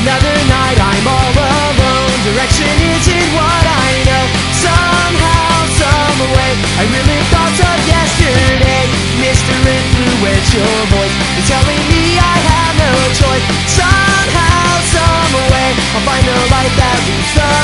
Another night I'm all alone. Direction isn't what I know. Somehow, some way, I really thought of yesterday. Mr. Influential voice is telling me I have no choice. Somehow, some way, I'll find the light that leads the